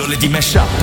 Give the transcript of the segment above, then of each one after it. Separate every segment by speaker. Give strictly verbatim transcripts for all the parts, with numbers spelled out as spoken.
Speaker 1: Pillole di Mashup.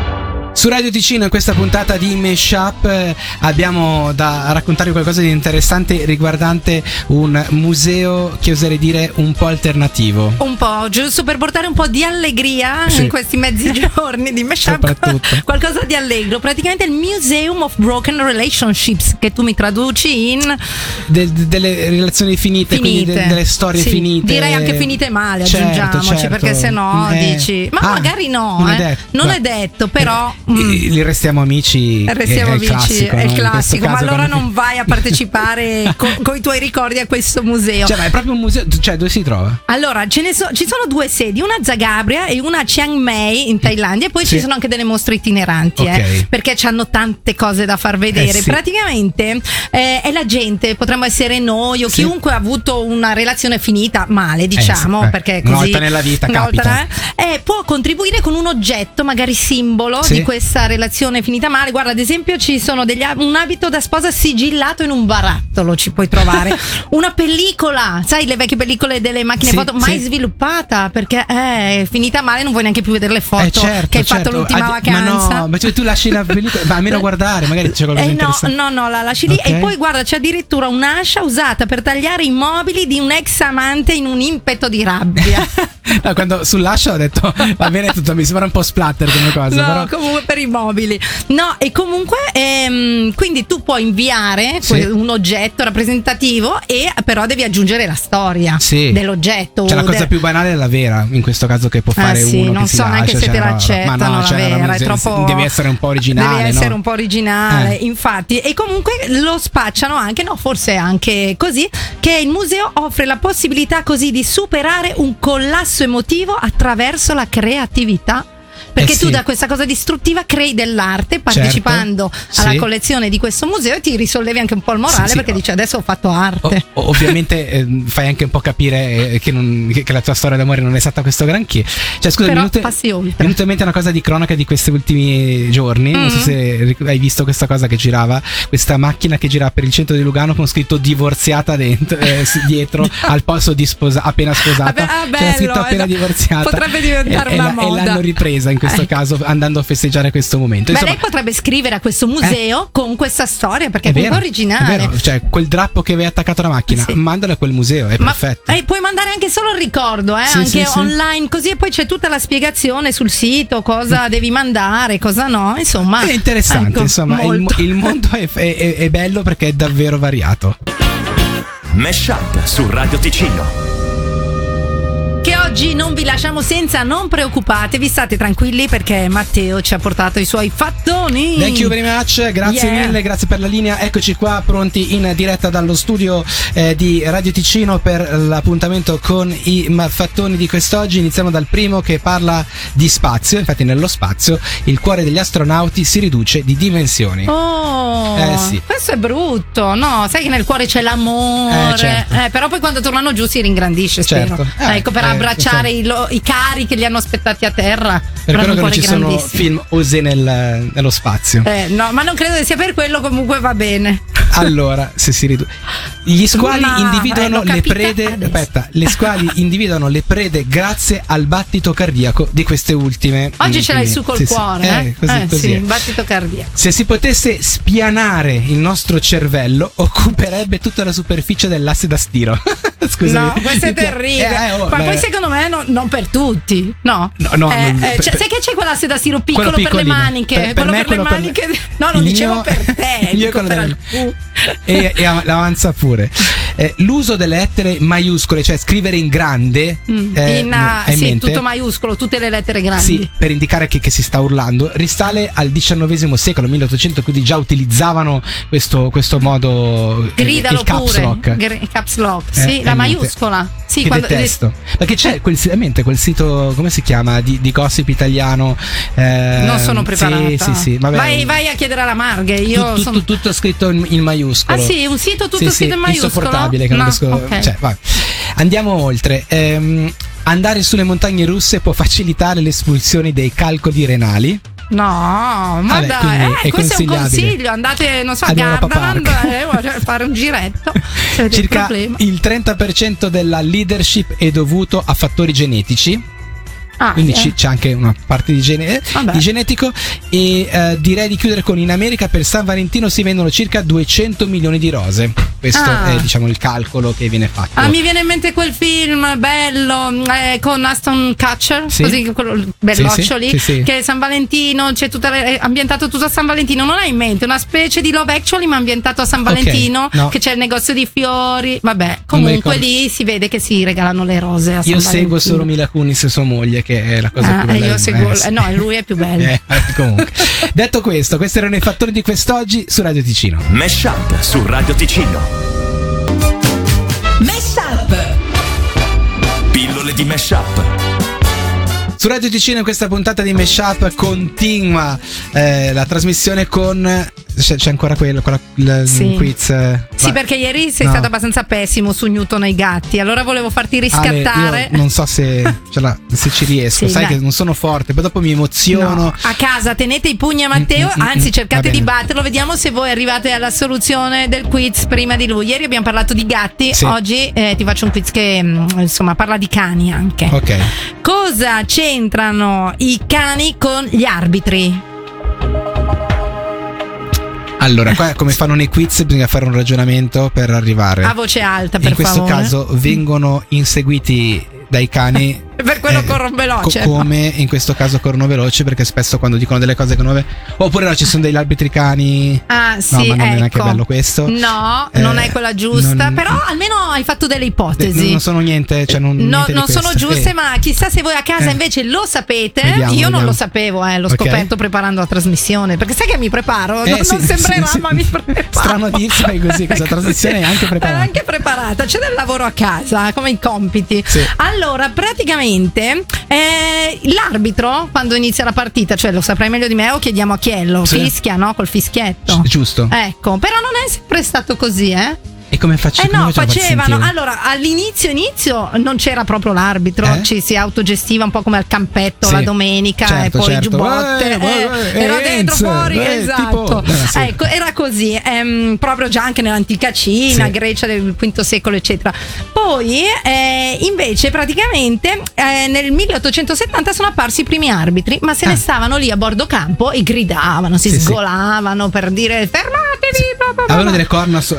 Speaker 2: Su Radio Ticino in questa puntata di Mashup eh, abbiamo da raccontarvi qualcosa di interessante riguardante un museo che oserei dire un po' alternativo.
Speaker 3: Un po', giusto per portare un po' di allegria sì. in questi mezzi giorni di Mashup. Qualcosa di allegro. Praticamente il Museum of Broken Relationships, che tu mi traduci in
Speaker 2: De- de- delle relazioni finite, finite. Quindi de- delle storie
Speaker 3: sì.
Speaker 2: finite.
Speaker 3: Direi anche finite male,
Speaker 2: certo,
Speaker 3: aggiungiamoci,
Speaker 2: certo.
Speaker 3: perché se no
Speaker 2: eh.
Speaker 3: dici ma ah,
Speaker 2: magari
Speaker 3: no,
Speaker 2: non
Speaker 3: eh.
Speaker 2: è detto,
Speaker 3: non
Speaker 2: ma...
Speaker 3: è detto però
Speaker 2: Mm. Li restiamo amici.
Speaker 3: Restiamo
Speaker 2: è,
Speaker 3: amici,
Speaker 2: è il classico,
Speaker 3: è il
Speaker 2: no?
Speaker 3: classico. Ma allora
Speaker 2: quando...
Speaker 3: non vai a partecipare con i tuoi ricordi a questo museo.
Speaker 2: Cioè, ma è proprio un museo. Cioè, dove si trova?
Speaker 3: Allora, ce ne so, ci sono due sedi, una a Zagabria e una a Chiang Mai in Thailandia. E poi sì. ci sono anche delle mostre itineranti, okay. eh, perché hanno tante cose da far vedere. Eh, sì. Praticamente eh, è la gente, potremmo essere noi o sì. chiunque ha avuto una relazione finita male, diciamo,
Speaker 2: eh, sì. eh.
Speaker 3: perché così
Speaker 2: una volta nella vita
Speaker 3: una
Speaker 2: capita.
Speaker 3: Volta, eh, può contribuire con un oggetto, magari simbolo sì. di questa relazione finita male. Guarda, ad esempio ci sono degli, un abito da sposa sigillato in un barattolo, ci puoi trovare una pellicola, sai, le vecchie pellicole delle macchine sì, foto mai sì. sviluppata perché è finita male, non vuoi neanche più vedere le foto
Speaker 2: eh certo,
Speaker 3: che hai
Speaker 2: certo.
Speaker 3: fatto l'ultima
Speaker 2: Ad,
Speaker 3: vacanza.
Speaker 2: Ma no, ma cioè, tu lasci la pellicola, ma almeno guardare, magari c'è qualcosa
Speaker 3: eh
Speaker 2: di
Speaker 3: no,
Speaker 2: interessante.
Speaker 3: no, no, la lasci lì okay. E poi guarda, c'è addirittura un'ascia usata per tagliare i mobili di un ex amante in un impeto di rabbia.
Speaker 2: No, quando sull'ascia ho detto va bene tutto, mi sembra un po' splatter come cosa.
Speaker 3: No,
Speaker 2: però...
Speaker 3: comunque per i mobili. No, e comunque ehm, quindi tu puoi inviare
Speaker 2: sì.
Speaker 3: un oggetto rappresentativo e però devi aggiungere la storia sì. dell'oggetto.
Speaker 2: Cioè la cosa
Speaker 3: del...
Speaker 2: più banale è la vera, in questo caso, che può fare
Speaker 3: ah, sì,
Speaker 2: uno
Speaker 3: non
Speaker 2: che
Speaker 3: so
Speaker 2: si
Speaker 3: neanche
Speaker 2: lascia,
Speaker 3: se
Speaker 2: cioè,
Speaker 3: te
Speaker 2: no,
Speaker 3: l'accettano,
Speaker 2: ma no,
Speaker 3: la
Speaker 2: cioè,
Speaker 3: vera, è troppo...
Speaker 2: deve essere un po' originale.
Speaker 3: Deve essere
Speaker 2: no?
Speaker 3: un po' originale,
Speaker 2: eh.
Speaker 3: infatti. E comunque lo spacciano anche, no, forse anche così, che il museo offre la possibilità così di superare un collasso emotivo attraverso la creatività. Perché
Speaker 2: eh
Speaker 3: tu
Speaker 2: sì.
Speaker 3: da questa cosa distruttiva crei dell'arte partecipando
Speaker 2: certo.
Speaker 3: alla
Speaker 2: sì.
Speaker 3: collezione di questo museo e ti risollevi anche un po' il morale sì, perché sì. dici adesso ho fatto arte.
Speaker 2: O, ovviamente eh, fai anche un po' capire eh, che, non, che, che la tua storia d'amore non è stata questo granché. Cioè scusa,
Speaker 3: però
Speaker 2: mi è venuta in mente una cosa di cronaca di questi ultimi giorni. Mm-hmm. Non so se hai visto questa cosa che girava, questa macchina che girava per il centro di Lugano con scritto divorziata dentro, eh, dietro al posto di sposa, appena sposata.
Speaker 3: Ah, bello,
Speaker 2: c'era scritto appena
Speaker 3: esatto.
Speaker 2: divorziata.
Speaker 3: Potrebbe diventare
Speaker 2: e,
Speaker 3: una
Speaker 2: e,
Speaker 3: moda.
Speaker 2: E l'hanno ripresa in questo eh. caso andando a festeggiare questo momento.
Speaker 3: Beh,
Speaker 2: Insomma,
Speaker 3: lei potrebbe scrivere a questo museo eh. con questa storia perché è, è comunque
Speaker 2: vero,
Speaker 3: originale.
Speaker 2: È vero. Cioè quel drappo che avevi attaccato alla macchina sì. mandalo a quel museo, è
Speaker 3: Ma,
Speaker 2: perfetto.
Speaker 3: Eh, puoi mandare anche solo il ricordo, eh,
Speaker 2: sì,
Speaker 3: anche
Speaker 2: sì,
Speaker 3: online, così, e poi c'è tutta la spiegazione sul sito, cosa devi mandare, cosa no, insomma.
Speaker 2: È interessante,
Speaker 3: ecco,
Speaker 2: insomma, il, il mondo è, è, è bello perché è davvero variato.
Speaker 1: Mashup su Radio Ticino.
Speaker 3: Che oggi non vi lasciamo senza, non preoccupatevi, state tranquilli perché Matteo ci ha portato i suoi fattoni.
Speaker 2: Thank you very much, grazie
Speaker 3: yeah.
Speaker 2: mille, grazie per la linea. Eccoci qua pronti in diretta dallo studio eh, di Radio Ticino per l'appuntamento con i fattoni di quest'oggi. Iniziamo dal primo che parla di spazio. Infatti nello spazio il cuore degli astronauti si riduce di dimensioni.
Speaker 3: Oh,
Speaker 2: eh, sì.
Speaker 3: questo è brutto, no? Sai che nel cuore c'è l'amore,
Speaker 2: eh, certo.
Speaker 3: eh, però poi quando tornano giù si ringrandisce, spero.
Speaker 2: Certo. Eh,
Speaker 3: ecco, per
Speaker 2: eh,
Speaker 3: abbracciare i, lo, i cari che li hanno aspettati a terra.
Speaker 2: Per quello che non ci sono film osè nel, nello spazio.
Speaker 3: Eh, no, ma non credo che sia per quello, comunque va bene.
Speaker 2: Allora, se si riduce. Gli squali
Speaker 3: ma,
Speaker 2: individuano
Speaker 3: eh,
Speaker 2: le prede.
Speaker 3: adesso.
Speaker 2: Aspetta, le squali individuano le prede grazie al battito cardiaco di queste ultime.
Speaker 3: Oggi ce l'hai su col
Speaker 2: sì,
Speaker 3: cuore,
Speaker 2: sì.
Speaker 3: eh?
Speaker 2: Eh, così,
Speaker 3: eh,
Speaker 2: così
Speaker 3: sì,
Speaker 2: è.
Speaker 3: battito cardiaco.
Speaker 2: Se si potesse spianare il nostro cervello, occuperebbe tutta la superficie dell'asse da stiro. Scusami.
Speaker 3: No, questo è terribile.
Speaker 2: Eh, eh, oh,
Speaker 3: ma
Speaker 2: beh.
Speaker 3: poi secondo me no, non per tutti, no?
Speaker 2: No, no.
Speaker 3: Eh,
Speaker 2: non,
Speaker 3: eh,
Speaker 2: per,
Speaker 3: cioè, sai che c'è quell'asse da stiro piccolo
Speaker 2: per
Speaker 3: le maniche?
Speaker 2: Per, per
Speaker 3: quello
Speaker 2: me,
Speaker 3: per
Speaker 2: quello
Speaker 3: le maniche.
Speaker 2: Per
Speaker 3: no, non
Speaker 2: il
Speaker 3: dicevo
Speaker 2: mio,
Speaker 3: per te.
Speaker 2: Io quello
Speaker 3: per
Speaker 2: del, e, e avanza pure. Eh, l'uso delle lettere maiuscole, cioè scrivere in grande,
Speaker 3: mm,
Speaker 2: eh,
Speaker 3: in, uh, sì,
Speaker 2: mente,
Speaker 3: tutto maiuscolo, tutte le lettere grandi.
Speaker 2: Sì, per indicare che, che si sta urlando, risale al diciannovesimo secolo, milleottocento, quindi già utilizzavano questo, questo modo.
Speaker 3: Gridalo
Speaker 2: il caps
Speaker 3: pure.
Speaker 2: lock.
Speaker 3: Gr- caps lock,
Speaker 2: Eh,
Speaker 3: sì, la
Speaker 2: eh,
Speaker 3: maiuscola. Sì,
Speaker 2: che
Speaker 3: quando
Speaker 2: detesto. Perché c'è quel, mente, quel sito, come si chiama? Di, di gossip italiano. Eh,
Speaker 3: non sono preparata.
Speaker 2: Sì, sì, sì. Vabbè,
Speaker 3: vai, vai a chiedere alla Marghe. Io
Speaker 2: tutto,
Speaker 3: son...
Speaker 2: tutto, tutto scritto in, in maiuscolo.
Speaker 3: Ah, sì, un sito tutto
Speaker 2: sì,
Speaker 3: scritto
Speaker 2: sì,
Speaker 3: in maiuscolo.
Speaker 2: Insopportabile. Che
Speaker 3: no,
Speaker 2: non riesco,
Speaker 3: okay.
Speaker 2: cioè, vai. Andiamo oltre. Ehm, andare sulle montagne russe può facilitare le espulsioni dei calcoli renali.
Speaker 3: No, ma
Speaker 2: Vabbè,
Speaker 3: dai, eh,
Speaker 2: è
Speaker 3: questo è un consiglio. Andate, non so, a Gardaland a eh, fare un giretto.
Speaker 2: Circa il, il trenta per cento della leadership è dovuto a fattori genetici.
Speaker 3: Ah,
Speaker 2: quindi
Speaker 3: sì.
Speaker 2: ci, c'è anche una parte di, gene- di genetico. E eh, direi di chiudere con: in America per San Valentino si vendono circa duecento milioni di rose. Questo
Speaker 3: ah.
Speaker 2: è, diciamo, il calcolo che viene fatto.
Speaker 3: Ah, mi viene in mente quel film bello eh, con Aston Kutcher,
Speaker 2: sì.
Speaker 3: così, quello belloccioli,
Speaker 2: sì, sì, sì, sì.
Speaker 3: che è San Valentino, c'è tutta, è ambientato tutto a San Valentino. Non hai in mente una specie di Love Actually ma ambientato a San Valentino,
Speaker 2: okay, no.
Speaker 3: che c'è il negozio di fiori. Vabbè, comunque lì si vede che si regalano le rose a San
Speaker 2: io
Speaker 3: Valentino.
Speaker 2: seguo solo Mila Kunis e sua moglie, che è la cosa
Speaker 3: ah,
Speaker 2: più bella.
Speaker 3: Io seguo,
Speaker 2: eh,
Speaker 3: eh, no, lui è più bello.
Speaker 2: eh, comunque, detto questo, questi erano i fattori di quest'oggi su Radio Ticino.
Speaker 1: Mesh Up su Radio Ticino.
Speaker 4: Mesh Up.
Speaker 1: Pillole di Mesh Up.
Speaker 2: Su Radio Ticino in questa puntata di Mesh Up continua eh, la trasmissione con c'è, c'è ancora quello, quella, il
Speaker 3: sì.
Speaker 2: quiz. Eh,
Speaker 3: sì,
Speaker 2: va.
Speaker 3: perché ieri sei
Speaker 2: no.
Speaker 3: stato abbastanza pessimo su Newton e i gatti. Allora volevo farti riscattare.
Speaker 2: Ale, io non so se, cioè la, se ci riesco.
Speaker 3: Sì,
Speaker 2: sai
Speaker 3: dai.
Speaker 2: che non sono forte, poi dopo mi emoziono.
Speaker 3: No. A casa tenete i pugni a Matteo,
Speaker 2: Mm, mm,
Speaker 3: anzi
Speaker 2: mm,
Speaker 3: cercate
Speaker 2: va
Speaker 3: di
Speaker 2: bene.
Speaker 3: batterlo. Vediamo se voi arrivate alla soluzione del quiz prima di lui. Ieri abbiamo parlato di gatti,
Speaker 2: Sì.
Speaker 3: oggi eh, ti faccio un quiz che mm, insomma parla di cani anche.
Speaker 2: Ok.
Speaker 3: Cosa c'entrano i cani con gli arbitri?
Speaker 2: Allora, qua come fanno nei quiz bisogna fare un ragionamento per arrivare.
Speaker 3: A voce alta, per
Speaker 2: In questo
Speaker 3: favore.
Speaker 2: caso vengono inseguiti dai cani.
Speaker 3: Per quello corrono veloce.
Speaker 2: co- come in questo caso corrono veloce, perché spesso quando dicono delle cose che non è. Oppure no, ci sono degli arbitri cani.
Speaker 3: Ah, sì,
Speaker 2: no, ma non
Speaker 3: ecco.
Speaker 2: è neanche bello questo.
Speaker 3: No,
Speaker 2: Eh,
Speaker 3: non è quella giusta.
Speaker 2: non-
Speaker 3: Però almeno hai fatto delle ipotesi.
Speaker 2: Non, non sono niente, cioè non,
Speaker 3: No,
Speaker 2: niente di
Speaker 3: non sono
Speaker 2: questo.
Speaker 3: giuste,
Speaker 2: Eh,
Speaker 3: ma chissà se voi a casa
Speaker 2: Eh.
Speaker 3: invece lo sapete.
Speaker 2: Vediamo,
Speaker 3: Io non
Speaker 2: vediamo.
Speaker 3: lo sapevo, eh, l'ho
Speaker 2: Ok.
Speaker 3: scoperto preparando la trasmissione. Perché sai che mi preparo?
Speaker 2: eh,
Speaker 3: non,
Speaker 2: sì,
Speaker 3: non sembrerà,
Speaker 2: sì, sì.
Speaker 3: ma mi preparo.
Speaker 2: Strano dirsi, ma è così. Questa trasmissione è anche preparata.
Speaker 3: È anche preparata, c'è del lavoro a casa, come i compiti.
Speaker 2: Sì.
Speaker 3: Allora, praticamente, eh, l'arbitro, quando inizia la partita, cioè lo saprai meglio di me, o chiediamo a Chiello,
Speaker 2: Sì.
Speaker 3: fischia, no? Col fischietto.
Speaker 2: Gi- giusto.
Speaker 3: Ecco, però non è sempre stato così, eh?
Speaker 2: E come faccio?
Speaker 3: Eh
Speaker 2: come
Speaker 3: no,
Speaker 2: facciamo a far
Speaker 3: facevano.
Speaker 2: sentire?
Speaker 3: Allora, all'inizio inizio non c'era proprio l'arbitro,
Speaker 2: Eh?
Speaker 3: ci si autogestiva un po' come al campetto
Speaker 2: Sì.
Speaker 3: la domenica
Speaker 2: Certo,
Speaker 3: e poi
Speaker 2: certo.
Speaker 3: giubbotte.
Speaker 2: Eh,
Speaker 3: eh,
Speaker 2: eh,
Speaker 3: era
Speaker 2: eh,
Speaker 3: dentro,
Speaker 2: Enz,
Speaker 3: fuori,
Speaker 2: eh,
Speaker 3: esatto.
Speaker 2: tipo- eh, sì.
Speaker 3: Ecco, era così, ehm, proprio già anche nell'antica Cina,
Speaker 2: Sì.
Speaker 3: Grecia del quinto secolo, eccetera. Poi, eh, invece, praticamente eh, nel milleottocentosettanta sono apparsi i primi arbitri, ma se
Speaker 2: Ah.
Speaker 3: ne stavano lì a bordo campo e gridavano, si
Speaker 2: Sì, sì.
Speaker 3: sgolavano per dire fermatevi. Bla, bla, bla,
Speaker 2: Avevano
Speaker 3: bla.
Speaker 2: delle corna su-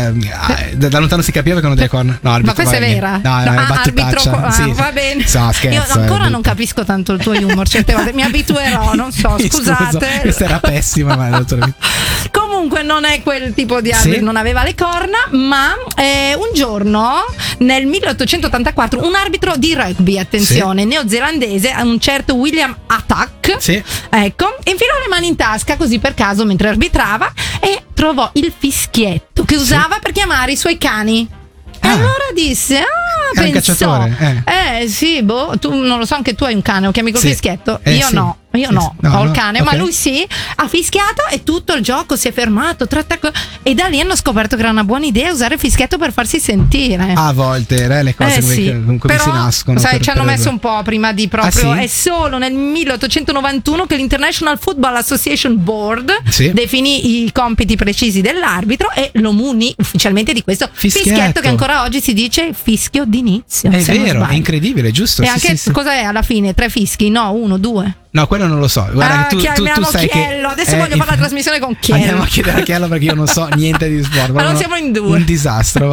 Speaker 2: eh, da da lontano si capiva che avevano delle corna. No, arbitro,
Speaker 3: Ma questa è
Speaker 2: vai,
Speaker 3: vera?
Speaker 2: No, no,
Speaker 3: No,
Speaker 2: è
Speaker 3: ah,
Speaker 2: battutaccia.
Speaker 3: arbitro, ah,
Speaker 2: Sì.
Speaker 3: va bene.
Speaker 2: No, scherzo,
Speaker 3: Io ancora
Speaker 2: è
Speaker 3: non capisco tanto il tuo humor certe volte, mi abituerò, non so,
Speaker 2: Mi
Speaker 3: scusate.
Speaker 2: scuso, questa era pessima, ma dottor-
Speaker 3: Comunque non è quel tipo di arbitro,
Speaker 2: Sì?
Speaker 3: non aveva le corna, ma eh, un giorno nel milleottocentottantaquattro un arbitro di rugby, attenzione, neozelandese, un certo William Attack,
Speaker 2: Sì.
Speaker 3: ecco, infilò le mani in tasca così per caso mentre arbitrava e trovò il fischietto che usava per chiamare i suoi cani. E
Speaker 2: Ah.
Speaker 3: allora disse: Ah,
Speaker 2: È un
Speaker 3: pensò,
Speaker 2: cacciatore,
Speaker 3: eh. sì, boh, tu non lo so, anche tu hai un cane, lo chiami col
Speaker 2: Sì.
Speaker 3: fischietto?
Speaker 2: Eh,
Speaker 3: Io
Speaker 2: sì.
Speaker 3: no, io
Speaker 2: Sì,
Speaker 3: no,
Speaker 2: sì. No,
Speaker 3: ho il
Speaker 2: no,
Speaker 3: cane,
Speaker 2: ok.
Speaker 3: ma lui sì, ha fischiato e tutto il gioco si è fermato. tratta co- e da lì hanno scoperto che era una buona idea usare il fischietto per farsi sentire.
Speaker 2: A volte eh, le cose
Speaker 3: Eh
Speaker 2: come,
Speaker 3: sì.
Speaker 2: come
Speaker 3: Però,
Speaker 2: si nascono.
Speaker 3: sai,
Speaker 2: per-
Speaker 3: ci hanno
Speaker 2: per-
Speaker 3: messo un po' prima di proprio.
Speaker 2: Ah, sì?
Speaker 3: È solo nel milleottocentonovantuno che l'International Football Association Board
Speaker 2: Sì.
Speaker 3: definì i compiti precisi dell'arbitro e lo munì ufficialmente di questo
Speaker 2: Fischietto.
Speaker 3: fischietto che ancora oggi si dice fischio d'inizio.
Speaker 2: È
Speaker 3: se non
Speaker 2: vero, è
Speaker 3: sbaglio.
Speaker 2: incredibile, giusto?
Speaker 3: E
Speaker 2: Sì,
Speaker 3: anche
Speaker 2: sì, sì.
Speaker 3: cosa è alla fine? Tre fischi? No, uno, due.
Speaker 2: No, quello non lo so. Guarda,
Speaker 3: Ah,
Speaker 2: che tu, tu, tu
Speaker 3: chiamiamo
Speaker 2: sai
Speaker 3: Chiello.
Speaker 2: che.
Speaker 3: Adesso voglio fare la trasmissione con Chiello.
Speaker 2: Andiamo a chiedere a Chiello perché io non so niente di sport.
Speaker 3: Ma non
Speaker 2: proprio
Speaker 3: siamo in due.
Speaker 2: Un disastro.